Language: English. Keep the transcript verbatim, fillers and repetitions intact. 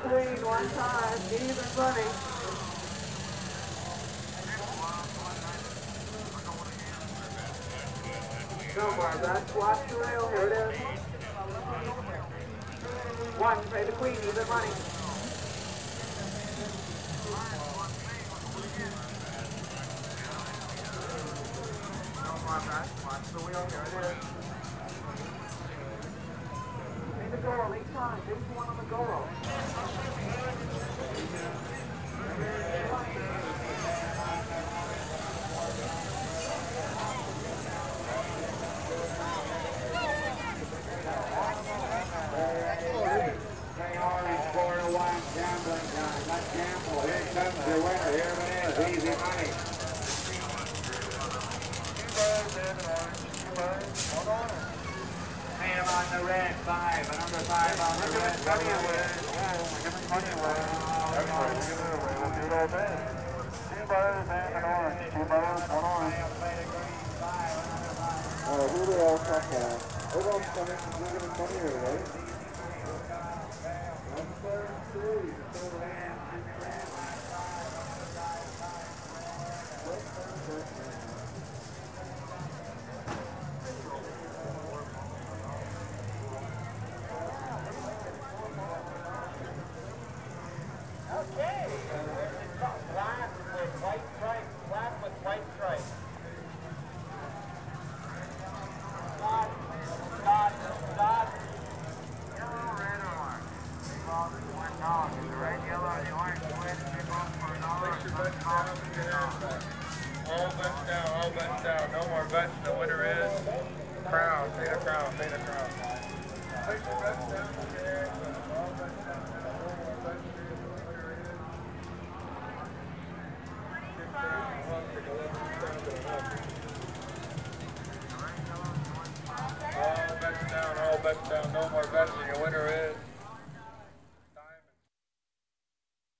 Queen one time, even money. No more, that's watch the rail, here it is. One, pay the Queen, even money. No more, that's watch the wheel, here it is. Pay the girl, each time, give one on the girl. Gambling time, let's gamble. Here comes the winner. Here it is, easy money. Ham on the red, five. A number five on the red. Money away. Giving money away. That's right, we'll give it away. We'll do it all day. Two bars and an orange. Two bars, one orange. Oh, who do they all come from? Everyone's coming to give them money here, right? Okay. Black with white stripes. Black with white stripes. Dot, dot, dot. Yellow, red, or orange. Big balls is one dog. The red, yellow, and the orange twins. Big balls for a dollar. Big balls for a dollar. All bets down, all bets down. No more bets. The winner is Crown. Say the Crown. Say the Crown. Place your bets down. All bets down. No more bets. All bets down, all bets down, no more bets, and your winner is